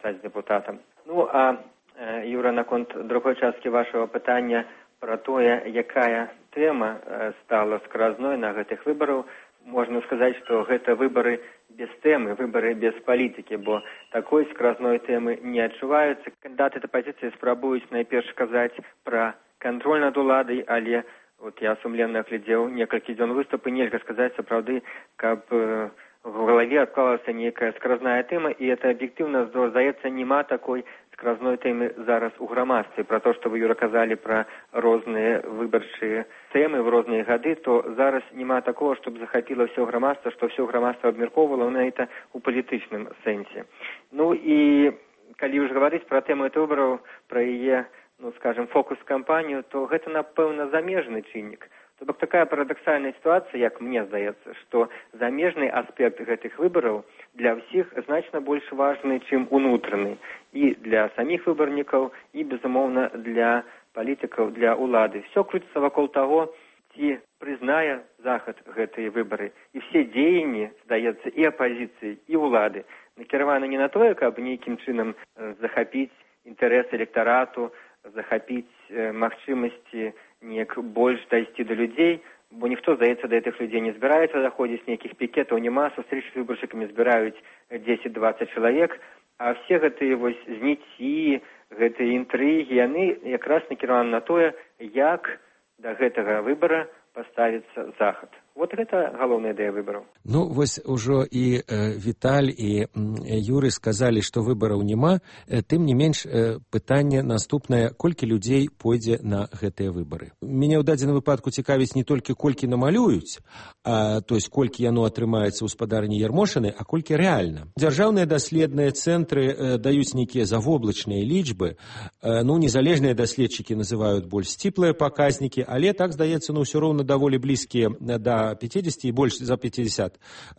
стаць дэпутатам. Ну, Юра, наконт другой часткі вашага пытання пра тое, якая тэма стала скразной на гэтых выбараў, можна сказаць, што гэта выбары без тэмы, выбары без палітыкі, бо такой скразной тэмы не адчуваюцца. Кандыдаты да пазіцыі спрабуюць найперш казаць пра кантроль над уладай, але я сумленна глядзеў некалькі дзён выступы, нельга сказаць сапраўды, каб в галаве адклалася нейкая скразная тэма, і это аб'ектыўна, здаецца, няма такой скразной тэмы зараз у грамадстве. Пра то, што вы, Юра, казалі пра розныя выбарчыя тэмы в розныя гады, то зараз няма такого, щоб захапіла ўсё грамадства, што ўсё грамадства абмяркоўвала гэта ў палітычным сэнсе. Ну і калі ўжо гаварыць пра тэму выбараў, пра яе, скажем, фокус-кампанію, то гэта, напэўна, замежны чыннік. То бок такая парадоксальная сітуацыя, як мне здаецца, што замежны аспект гэтых выбараў для ўсіх значна больш важны, чым унутраны. І для саміх выбарнікаў, і, безумоўна, для палітыкаў, для ўлады. Все крутіцца вакол таго, ці прызнае Захад гэтыя выбары. І все дзеянні, здаецца, і апазіцыі, і ўлады накіраваны не на тое, каб нейкім чынам захапіць інтарэс электарату, захапіць магчымасці неяк больш дайсці да людзей, бо ніхто, здаецца, да гэтых людзей не збіраецца заходзіць, нейкіх пікетаў няма, сустрэчы з выбаршчыкамі збіраюць 10-20 чалавек, а все гэтыя зніцці, гэтыя інтрыгі, яны якраз накіраваны на тое, як да гэтага выбара паставіцца Захад. Вот гэта галоўная ідэя выбараў. Ну, вось ужо і Віталь, і Юры сказалі, што выбараў няма. Тым не менш, пытанне наступнае, колькі людзей пойдзе на гэтыя выбары. Мяне ў дадзеным выпадку цікавіць не толькі колькі намалююць, то есть колькі яно атрымаецца ў спадарні Ярмошыны, а колькі рэальна. Дзяржаўныя даследныя цэнтры даюць нейкія завоблачныя лічбы. Незалежныя даследчыкі называюць больш сціплыя паказнікі, але так, здаецца, ўсё роўна даволі блізкія да 50 і больш за 50%.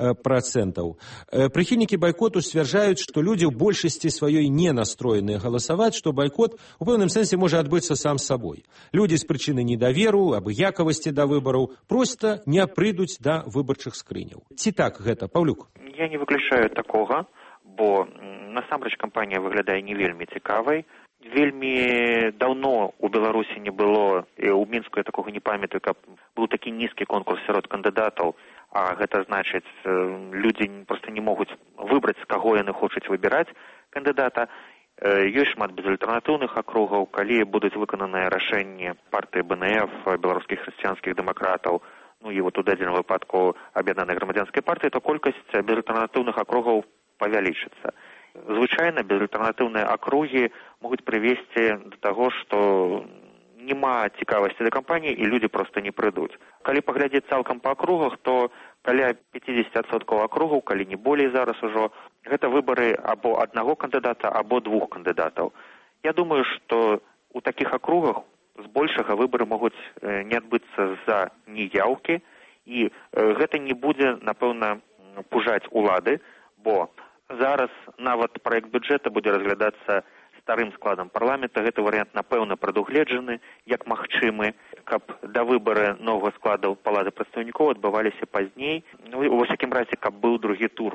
Прыхільнікі байкоту сцвярджаюць, што людзі ў большасці сваёй не настроеныя галасаваць, што байкот у пэўным сэнсе можа адбыцца сам сабой. Людзі з прычыны недаверу, абыякавасці да выбараў проста не прыйдуць да выбарчых скрыняў. Ці так гэта, Паўлюк? Я не выключаю такога, бо насамрэч кампанія выглядае не вельмі цікавай. Вельмі даўно у Беларусі не было, і ў Мінску я такога не памятаю, каб быў такі нізкі конкурс сярод кандыдатаў, а гэта значыць, людзі проста не могуць выбраць, з каго яны хочуць выбіраць кандыдата. Ёсць шмат безальтэрнатыўных акругаў, калі будуць выкананыя рашэнні партыі БНФ, беларускіх хрысціянскіх дэмакратаў, і у дадзеным выпадку аб'яднанай грамадзянскай партыі, то колькасць безальтэрнатыўных акругаў павялічыцца. Звычайна безальтэрнатыўныя акругі могуць прывесці да таго, што няма цікавасці да кампаніі і людзі проста не прыйдуць. Калі паглядзець цалкам па акругах, то каля 50% акругаў, калі не болей зараз ужо, гэта выбары або аднаго кандыдата, або двух кандыдатаў. Я думаю, што у такіх акругах збольшага выбары могуць не адбыцца з-за неяўкі, і гэта не будзе, напэўна, пужаць улады, бо зараз нават праект бюджэта будзе разглядацца старым складам парламента. Гэты варыянт, напэўна, прадугледжаны як магчымы, каб да выбары новага складу палаты прадстаўнікоў адбываліся пазней. У всякім разе, каб быў другі тур,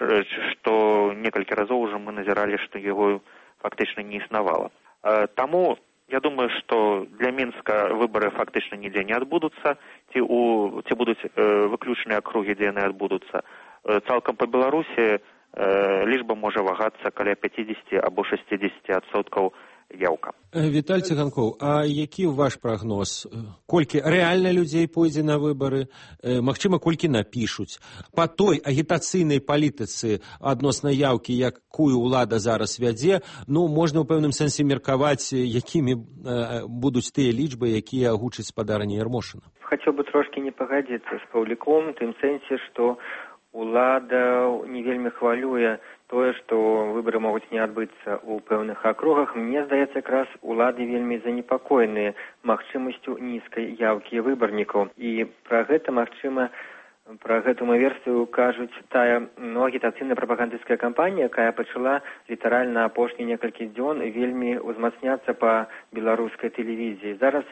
што некалькі разоў ужо мы назіралі, што яго фактычна не існавала. Таму я думаю, што для Мінска выбары фактычна нідзе не адбудуцца, ці будуць выключныя акругі, дзе яны адбудуцца. Цалкам па Беларусі лічба можа вагацца каля 50 або 60% яўка. Віталь Цыганкоў, а які ваш прагноз? Колькі рэальна людзей пойдзе на выбары? Магчыма, колькі напішуць? Па той агітацыйнай палітыцы адносна яўкі, якую ўлада зараз вядзе, можна ў пэўным сэнсе меркаваць, якімі будуць тыя лічбы, якія агучыць спадарня Ярмошына. Хацеў бы трошкі не пагадзіцца з Паўліком, тым сэнсе, што улада не вельмі хвалюе тое, што выбары могуць не адбыцца ў пэўных акругах. Мне здаецца, якраз улады вельмі занепакоеныя магчымасцю нізкай яўкі выбарнікаў. І пра гэта, магчыма, пра гэту версію кажуць тая агітацыйная прапагандысцкая кампанія, якая пачала літаральна апошнія некалькі дзён вельмі ўзмацняцца па беларускай тэлевізіі. Зараз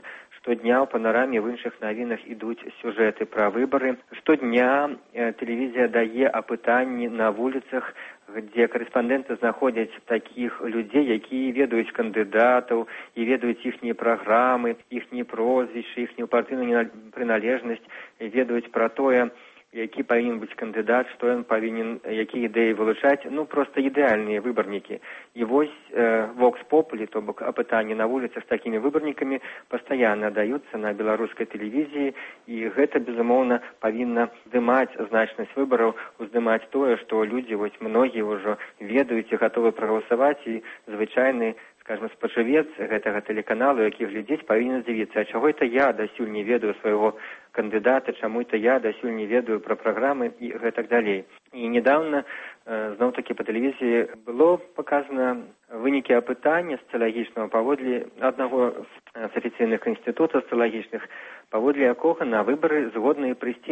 штодня ў панараме, в іншых навінах ідуць сюжэты пра выбары. Штодня тэлевізія дае апытанні на вуліцах, где корэспандэнты знаходзяць такіх людзей, якія ведаюць кандыдатаў і ведаюць іхнія праграмы, іхнія прозвішчы, іхнюю партыйную прыналежнасць, ведаюць пра тое, які павінен быць кандыдат, што ён павінен, якія ідэі вылучаць, проста ідэальныя выбарнікі. І вось Vox Populi, то бок апытанні на вуліцах з такімі выбарнікамі пастаянна даюцца на беларускай тэлевізіі, і гэта, безумоўна, павінна здымаць значнасць выбараў, уздымаць тое, што людзі, вось многія ўжо ведаюць і гатовы прагаласаваць, і звычайны, скажем, спажывец гэтага тэлеканалу, які глядзець, павінен здзівіцца, а чаго это я дасюль не ведаю свайго кандыдата, чаму это я дасюль не ведаю пра праграмы і гэтак далей. І недавно, зноў-такі па тэлевізіі было паказана вынікі апытання сацыялагічнага паводле аднаго з афіцыйных інстытутаў сацыялагічных, паводле якога на выбары згодны прыйсці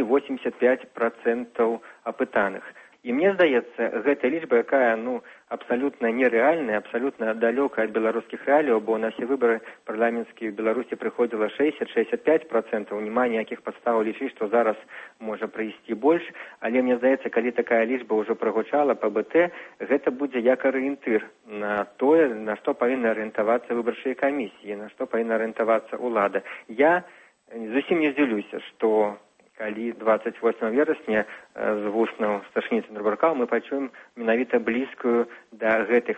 85% апытаных. І мне здаецца, гэта лічба, якая, абсалютна нерэальная, абсалютна далёка ад беларускіх рэаліяў, бо на все выбары парламенцкія ў Беларусі прыходзіла 60-65%, няма ніякіх падстаў лічыць, што зараз можа прыйсці больш, але мне здаецца, калі такая лічба ўжо прагучала па БТ, гэта будзе як арыентыр на тое, на што павінны арыентавацца выбарчыя камісіі, на што павінна арыентавацца ўлада. Я зусім не здзіўлюся, што калі 28 верасня з вуснаў старшыні Цэнтрбанка мы пачуем менавіта блізкую да гэтых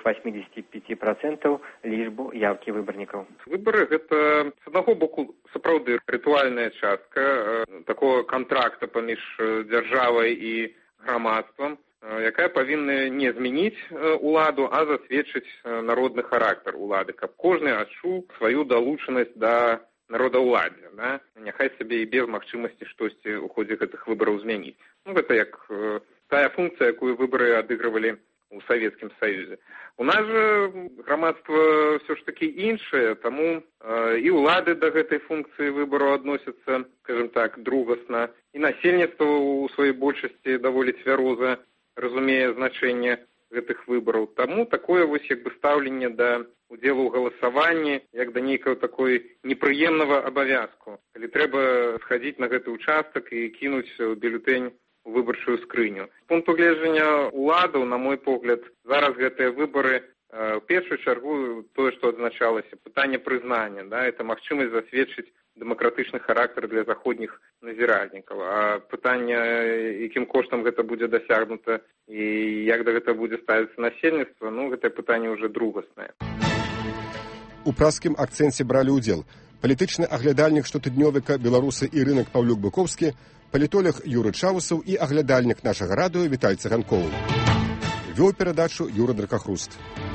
85% лічбу яўкі выбарнікаў. Выбары – гэта, з аднаго боку, сапраўды рытуальная частка такого контракта паміж дзяржавай і грамадствам, якая павінна не змяніць уладу, а засведчыць народны характар улады, каб кожны адчуў сваю далучанасць да народаўладдзя, да? Няхай сабе і без магчымасці штосьці ў ходзе гэтых выбараў змяніць. Гэта як тая функцыя, якую выбары адыгрывалі ў Савецкім Саюзе. У нас жа грамадства ўсё ж такі іншае, таму і ўлады да гэтай функцыі выбараў адносяцца, скажем так, другасна, і насельніцтва ў сваёй большасці даволі цвяроза разумее значэнне гэтых выбараў. Таму такое вось як бы стаўленне да удзелу ў галасаванні, як да нейкага такой непрыемнага абавязку. Калі трэба схадзіць на гэты ўчастак і кінуць бюлетэнь у выбарчую скрыню. З пункту гледжання ўладаў, на мой погляд, зараз гэтыя выбары в першую чаргу тое, што адзначалася, пытанне прызнання, да, это магчымасць засведчыць дэмакратычны характар для заходніх назіральнікаў. А пытанне, якім коштам гэта будзе дасягнута і як да гэта будзе ставіцца насельніцтва, гэтае пытанне ўжо другаснае. У праскім акцэнце бралі ўдзел палітычны аглядальнік штотыднёвіка «Беларусы і рынак» Паўлюк Быковскі, палітолог Юры Чаусаў і аглядальнік нашага радыё Віталь Цыганкоў. Вёў перадачу Юра Дракахруст.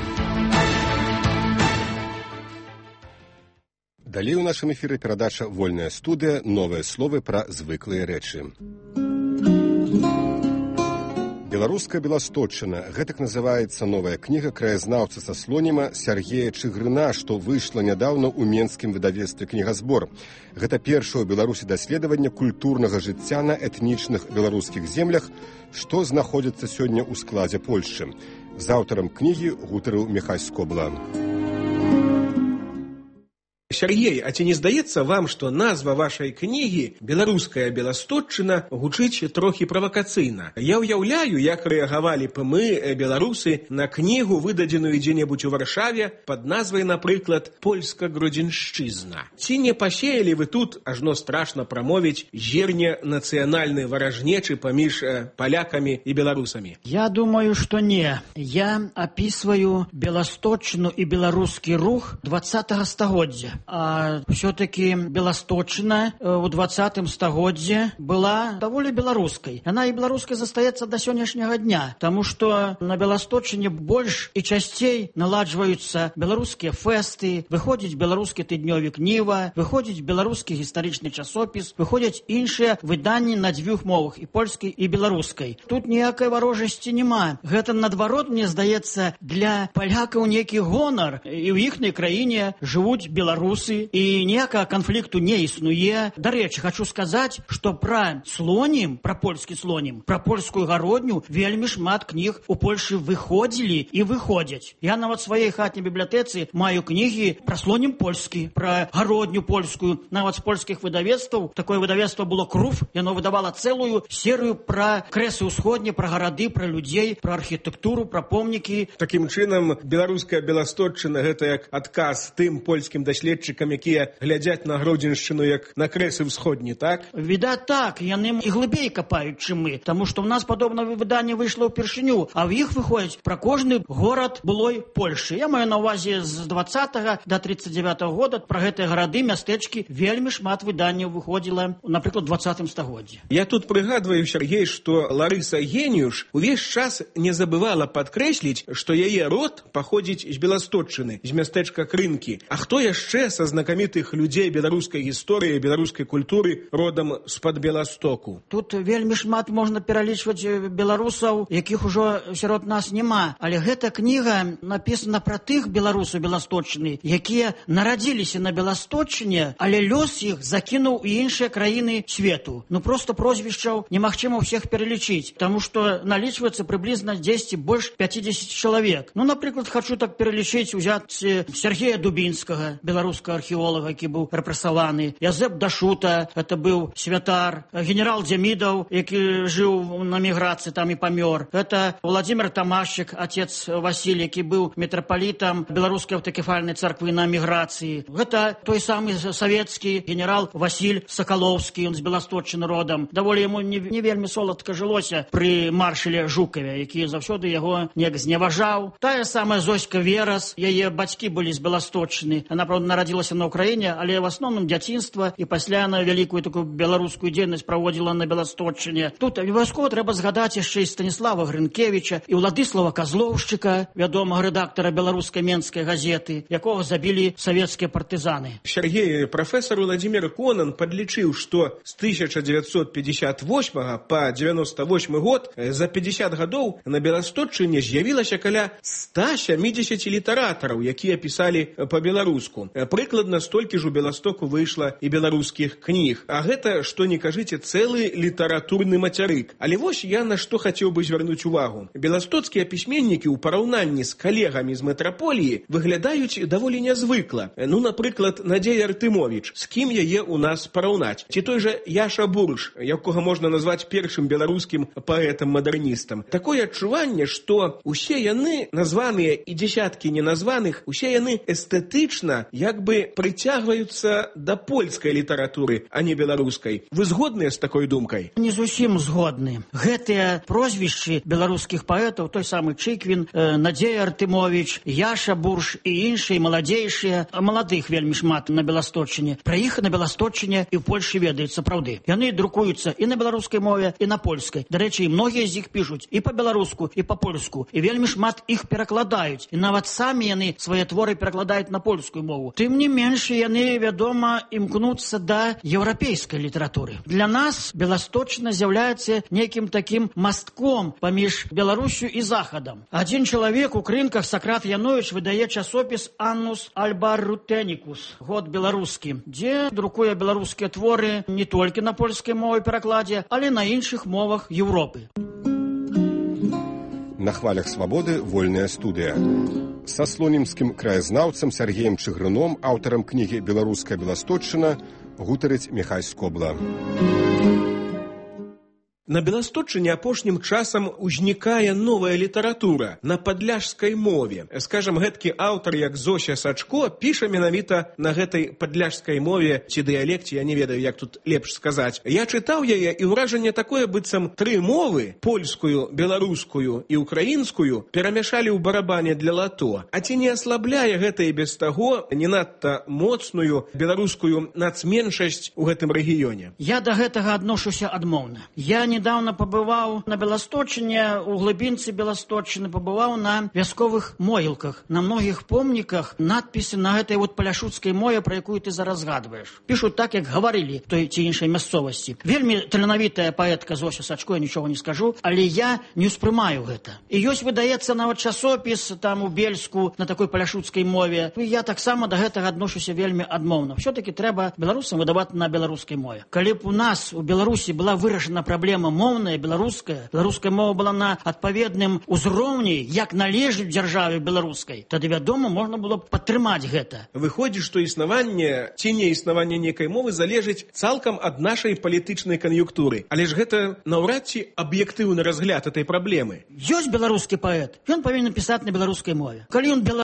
Далей у нашым эфіры перадача «Вольная студыя. Новыя словы пра звыклыя рэчы». Беларуская Беласточчына. Гэтак называецца новая кніга краязнаўцы са слоніма Сяргея Чыгрына, што выйшла нядаўна ў менскім выдавецтве «Кнігазбор». Гэта першае ў Беларусі даследаванне культурнага жыцця на этнічных беларускіх землях, што знаходзіцца сёння ў складзе Польшчы. З аўтарам кнігі гутарыў Міхась Скобла. Сергей, а ці не здаецца вам, што назва вашай кнігі «Беларуская Беласточчына» гучыць трохі правакацыйна? Я ўяўляю, як рэагавалі б мы, беларусы, на кнігу, выдадзеную дзе-небудзь у Варшаве пад назвай, напрыклад, «Польска-Гродзеншчызна». Ці не пасеялі вы тут, ажно страшна прамовіць, зерне нацыянальнай варажнечы паміж палякамі і беларусамі? Я думаю, што не. Я апісваю Беласточчыну і беларускі рух 20-го стагоддзя. А все-таки Беласточчына ў 20 стагоддзе была даволі беларускай. Яна і беларускай застаецца да сённяшняга дня, таму што на Беласточчыне больш і часцей наладжваюцца беларускія фэсты, выходзіць беларускі тыднёвік «Ніва», выходзіць беларускі гістарычны часопіс, выходзяць іншыя выданні на дзвюх мовах, і польскай, і беларускай. Тут ніякай варожасці няма. Гэта, наадварот, мне здаецца, для палякаў нейкі гонар. І ў іхняй краіне жывуць беларусы, беларусы, і ніякага канфлікту не існуе. Дарэчы, хочу сказаць, што пра слонім, пра польскі слонім, пра польскую гародню вельмі шмат кніг у Польшы выходзілі і выходзяць. Я нават сваёй хатняй бібліятэцы маю кнігі пра слонім польскі, пра гародню польскую, нават з польскіх выдавецтваў. Такое выдавецтва было «Круф», яно выдавала цэлую серыю пра крэсы ўсходні, пра гарады, пра людзей, пра архітэктуру, пра помнікі. Такім чынам, беларуская Беласточчына — гэта як адказ тым польскім даследчыкам, якія глядзяць на Гродзеншчыну як на крэсы ўсходні, так? Відаць так, яны і глыбей капаюць, чым мы, таму што ў нас падобнае выданне выйшло ўпершыню, а ў іх выходзіць пра кожны горад былой Польшы. Я маю на ўвазе з 20 до 39 года пра гэтыя гарады, мястэчкі вельмі шмат выданняў выходзіла, напрыклад, 20 стагоддзі. Я тут прыгадваю, Сергей, што Ларыса Геніюш увесь час не забывала падкрэсліць, што яе род паходзіць з Беласточчыны, з мястэчка Крынкі. А хто яшчэ са знакамітых людзей беларускай гісторыі, беларускай культуры родам з-пад Беластоку? Тут вельмі шмат можна пералічваць беларусаў, якіх ужо сярод нас няма. Але гэта кніга напісана пра тых беларусаў Беласточчыны, якія нарадзіліся на Беласточчыне, але лёс іх закінуў у іншыя краіны свету. Ну просто прозвішчаў немагчыма ўсіх пералічыць, таму што налічваецца прыблізна 10 больш 50 чалавек. Ну, напрыклад, хочу так пералічыць, узяць Сергея Дубінскага, беларускага археолага, які быў рэпрэсаваны, Язэп Дашута, это быў святар, генерал Дзямідаў, які жыў на міграцыі, там і памёр. Это Владимир Тамашчык, отец Васіль, які быў мітрапалітам беларускай аўтакефальнай царквы на міграцыі. Гэта той самы савецкі генерал Васіль Сакалоўскі, он з Беласточчыны родам. Даволі яму не вельмі соладка жылося пры маршале Жукаве, які заўсёды яго неяк зневажаў. Тая самая Зоська Верас, яе бацькі былі з Беласточчыны. Яна, правда, нарадзілася на Ўкраіне, але в асноўным дзяцінства, і пасля на вялікую такую беларускую дзейнасць праводзіла на Беласточчыне. Тут абавязкова трэба згадаць яшчэ і Станіслава Грынкевіча, і Ўладыслава Казлоўшчыка, вядомага рэдактара беларускай менскай газеты, якога забілі савецкія партызаны. Сергей, прафесор Владимир Конан падлічыў, што з 1958 па 98 год за 50 гадоў на Беласточчыне з'явілася каля 170 літаратараў, якія пісалі па-беларуску. Прыкладна столькі ж у Беластоку выйшла і беларускіх кніг. А гэта, што не кажыце, цэлы літаратурны мацярык. Але вось я на што хацеў бы звярнуць увагу. Беластоцкія пісьменнікі ў параўнанні з калегамі з метраполіі выглядаюць даволі нязвыкла. Ну, напрыклад, Надзея Артымовіч. З кім яе ў нас параўнаць? Ці той жа Яша Бурш, якога можна назваць першым беларускім паэтам-мадэрністам. Такое адчуванне, што усе яны, названыя і дзесяткі неназваных, усе яны эстэтычна як бы прыцягваюцца да польскай літаратуры, а не беларускай. Вы згодныя з такой думкай? Не зусім згодны. Гэтыя прозвішчы беларускіх паэтаў, той самы Чыквін, Надзея Артымовіч, Яша Бурш і іншыя маладзейшыя, маладых вельмі шмат на Беласточчыне. Пра іх на Беласточчыне і ў Польшы ведаюць сапраўды. Яны друкуюцца і на беларускай мове, і на польскай. Дарэчы, і многія з іх пішуць і па-беларуску, і па-польску. І вельмі шмат іх перакладаюць. І нават самі яны свае творы перакладаюць на польскую мову. Тым не менш, яны, вядома, імкнуцца да еўрапейскай літаратуры. Для нас Беласточчына з'яўляецца нейкім такім мастком паміж Беларусю і Захадам. Адзін чалавек у Крынках, Сакрат Яновіч, выдае часопіс «Аннус Альбарутеникус», год беларускі, дзе друкуе беларускія творы не толькі на польскай мове перакладзе, але на іншых мовах Еўропы. На хвалях свабоды вольная студыя. Са слонімскім краязнаўцам Сергеем Чыгрыном, аўтарам кнігі «Беларуская Беласточчына», гутарыць Міхай Скобла. На Беласточчыне апошнім часам узнікае новая літаратура на падляшскай мове. Скажам, гэткі аўтар, як Зося Сачко, піша менавіта на гэтай падляшскай мове ці дыялекце, я не ведаю, як тут лепш сказаць. Я чытаў яе, і ўражанне такое, быццам тры мовы, польскую, беларускую і украінскую, перамяшалі ў барабане для лато. А ці не аслабляе гэта і без таго не надта моцную беларускую нацменшасць у гэтым рэгіёне? Я да гэтага адношуся адмоўна. Я не недавно пабываў на Беласточыне, у глыбінцы Беласточыны, пабываў на вясковых могілках. На многіх помніках надпісы на гэтай вот паляшуцкай мове, про якую ты зараз згадваеш. Пішуць так, як гаварылі той ці іншай мясцовасці. Вельмі таленавітая паэтка Зося Сачко, я нічога не скажу, але я не ўспрымаю гэта. І ёсць, выдаецца, нават часопіс там у Бельску на такой паляшуцкай мове. І я таксама да гэтага адношуся вельмі адмоўна. Все-таки трэба беларусам выдаваць на беларускай мове. Калі б у нас у Беларусі была вырашана праблема моўная, беларуская мова была на адпаведным узроўні, як належыць дзяржаве беларускай, тады, вядома, можна было б падтрымаць гэта. Выходзіць, што існаванне ці не існаванне некай мовы залежыць цалкам ад нашай палітычнай кан'юнктуры. Але ж гэта наўрад ці аб'ектыўны разгляд этой праблемы. Ёсць беларускі паэт, ён павінен пісаць на беларускай мове. Калі ён